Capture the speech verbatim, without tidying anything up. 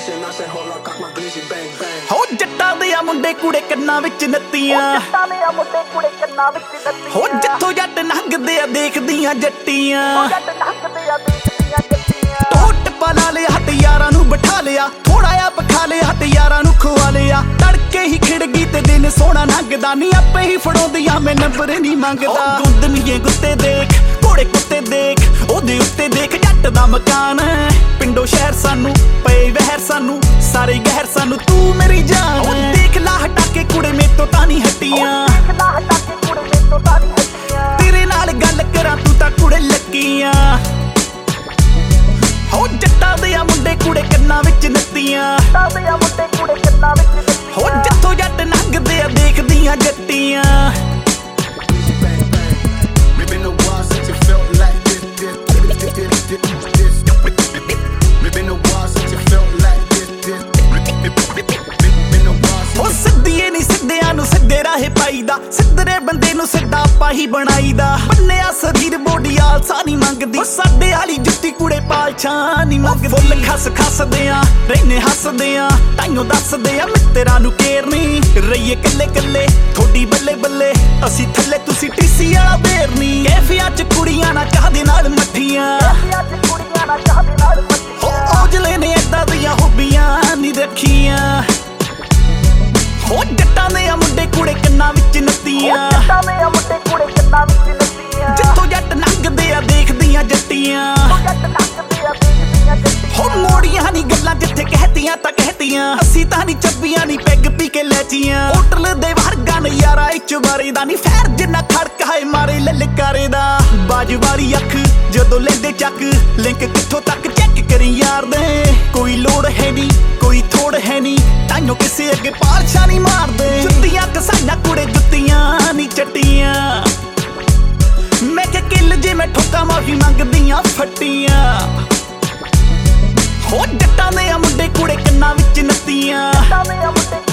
position, I said hold up, cock my glizzy, bang bang. ਹੋ ਜੱਟਾਂ ਦੇ ਆ ਮੁੰਡੇ ਕੁੜੇ ਕੰਨਾਂ ਵਿੱਚ ਨੱਤੀਆਂ, ਜੱਟਾਂ ਦੇ ਆ ਮੁੰਡੇ ਕੁੜੇ ਕੰਨਾਂ ਵਿੱਚ ਨੱਤੀਆਂ। ਹੋ ਜਿੱਥੋਂ ਜੱਟ ਲੰਘਦੇ ਆ ਦੇਖਦੀਆਂ ਜੱਟੀਆਂ, ਜੱਟ ਲੰਘਦੇ ਆ ਦੇਖਦੀਆਂ ਜੱਟੀਆਂ। ਟੋਟ ਪਾ ਲਿਆ ਹੱਥ ਯਾਰਾਂ ਨੂੰ ਬਿਠਾ ਲਿਆ, ਥੋੜਾ ਆ ਪਖਾ ਲਿਆ ਹੱਥ ਯਾਰਾਂ ਨੂੰ ਖਵਾ ਲਿਆ। ਤੜਕੇ ਹੀ ਖਿੜ ਗਈ ਤੇ ਦਿਨ ਸੋਹਣਾ ਲੰਘਦਾ ਨੀ, ਆਪੇ ਹੀ ਫੜਾਉਂਦੀਆਂ ਮੈਂ ਨੰਬਰ ਨਹੀਂ ਮੰਗਦਾ। ਗੁੰਦਨੀਏ ਗੁੱਤੇ ਦੇਖ ਘੋੜੇ ਕੁੱਤੇ ਦੇਖ, ਉਹਦੇ ਉੱਤੇ ਦੇਖ ਜੱਟ ਦਾ ਮਕਾਨ। ਪਿੰਡੋ ਸ਼ਹਿਰ ਸਾਨੂੰ ਪਏ ਵਹਿਰ ਸਾਨੂੰ, ਸਾਰੇ ਗਹਿਰ ਸਾਨੂੰ ਤੂੰ ਮੇਰੀ ਜਾਨ। ਦੇਖ ਲਾ ਹਟਾ ਕੇ ਕੁੜੇ ਮੇਤੋਂ ਤਾਂ ਨਹੀਂ ਹਟੀਆਂ, ਦੇਖ ਲਾ ਹਟਾ ਕੇ ਕੁੜੇ ਮੇਤੋਂ ਤਾਂ ਨਹੀਂ ਹਟੀਆਂ। ਤੇਰੇ ਨਾਲ ਗੱਲ ਕਰਾਂ ਤੂੰ ਤਾਂ ਕੁੜੇ ਲੱਗੀਆਂ। ਹੋ ਜੱਟਾਂ ਦੇ ਆ ਮੁੰਡੇ ਕੁੜੇ ਕੰਨਾਂ ਵਿੱਚ ਨੱਤੀਆਂ, ਜੱਟਾਂ ਦੇ ਆ ਮੁੰਡੇ ਕੁੜੇ ਕੰਨਾਂ ਵਿੱਚ ਨੱਤੀਆਂ। ਹੋ ਜਿੱਥੋਂ ਜੱਟ ਲੰਘਦੇ ਆ ਦੇਖਦੀਆਂ ਜੱਟੀਆਂ। It's been a while since it felt like this, this, this, this, this, this. It's been a while since it felt like this, this. It's been a while since. ਹੋ ਸਿੱਧੀਏ ਨੀ ਸਿੱਧਿਆਂ ਨੂੰ ਸਿੱਧੇ ਰਾਹੇ ਪਾਈਦਾ, ਸਿੱਧਰੇ ਬੰਦੇ ਨੂੰ ਸਿੱਧਾ ਆਪਾਂ ਹੀ ਬਣਾਈਦਾ। ਬੰਨਿਆ ਸਰੀਰ ਬੋਡੀ ਆਲਸਾ ਨਹੀਂ ਮੰਗਦੀ, ਉਹ ਸਾਡੇ ਵਾਲੀ ਜੁੱਤੀ ਕੁੜੇ ਪਾਲਛਾਂ ਨਹੀਂ ਮੰਗਦੀ। ਫੁੱਲ ਖਸ ਖਸਦੇ ਆ ਰਹਿਨੇ ਹੱਸਦੇ ਆ, ਤਾਈਓ ਦੱਸਦੇ ਆ ਮਿੱਤਰਾਂ ਨੂੰ ਕੇਰ ਨਹੀਂ। ਰਹੀਏ ਕੱਲੇ ਕੱਲੇ ਥੋੜੀ ਬੱਲੇ ਬੱਲੇ, ਅਸੀਂ ਥੱਲੇ ਤੁਸੀਂ ਟੀਸੀ ਵਾਲਾ ਬੇਰ ਨਹੀਂ। ਕੈਫਿਆਂ ਚ ਕੁੜੀਆਂ ਨਾ ਚਾਹ ਦੇ ਨਾਲ ਮੱਠੀਆਂ, ਅੱਜ ਕੁੜੀਆਂ ਨਾਲ ਚਾਹ ਦੇ ਨਾਲ ਹੋ ਔਜਲੇ ਨੇ ਏਦਾਂ ਦੀਆਂ ਹੋਬੀਆਂ ਨਹੀਂ ਰੱਖੀਆਂ। ਹੋ ਜੱਟਾਂ ਦੇ ਆ ਮੁੰਡੇ ਕੁੜੇ ਕੰਨਾਂ ਵਿੱਚ ਨੱਤੀਆਂ, ਜੱਟਾਂ ਦੇ ਆ ਮੁੰਡੇ ਕੁੜੇ ਕੰਨਾਂ ਵਿੱਚ ਨੱਤੀਆਂ। ਜਿੱਥੋਂ ਜੱਟ ਲੰਘਦੇ ਆ ਦੇਖਦੀਆਂ ਜੱਟੀਆਂ। ਜੱਟ ਲੰਘਦੇ ਆ ਦੇਖਦੀਆਂ ਜੱਟੀਆਂ। ਹੋ ਮੋੜੀਆਂ ਨੀ ਗੱਲਾਂ ਜਿੱਥੇ ਕਹਿਤੀਆਂ ਤਾਂ ਕਹਿਤੀਆਂ, ਅਸੀਂ ਤਾਂ ਨਹੀਂ ਚੱਬੀਆਂ ਨੀ ਪੈਗ ਪੀ ਕੇ ਲੈਚੀਆਂ। ਹੋਟਲ ਦੇ ਵਰਗਾ ਨਜ਼ਾਰਾ ਇੱਚ ਬਾਰੇ ਦਾ ਨੀ, ਫੈਰ ਜਿੰਨਾ ਖੜਕਾ ਹੈ ਮਾਰੇ ਲਲਕਾਰੇ ਦਾ। ਬਾਜ ਵਾਲੀ ਅੱਖ ਜਦੋਂ ਲੈਂਦੇ ਚੱਕ, ਲਿੰਕ ਕਿੱਥੋਂ ਤੱਕ ਚੈੱਕ ਕਰੀ ਯਾਰ ਦੇ। ਕੋਈ ਲੋੜ ਹੈ ਨੀ ਕੋਈ ਥੋੜ ਹੈ ਨੀ, ਤਾਈਓ ਕਿਸੇ ਅੱਗੇ ਪਾਲਸ਼ਾ ਨਹੀਂ ਮਾਰਦੇ। ਜੁੱਤੀਆਂ ਕਸਾਈਆਂ ਕੁੜੇ ਜੁੱਤੀਆਂ ਨੀ ਚੱਟੀਆਂ, ਮੈਂ ਕਿ ਕਿੱਲ ਜੇ ਮੈਂ ਠੋਕਾ ਮਾਫੀ ਮੰਗਦੀਆਂ ਫੱਟੀਆਂ। ਹੋ ਜੱਟਾਂ ਦੇ ਆ ਮੁੰਡੇ ਕੁੜੇ ਕੰਨਾਂ ਵਿੱਚ ਨੱਤੀਆਂ, ਜੱਟਾਂ ਦੇ ਆ ਮੁੰਡੇ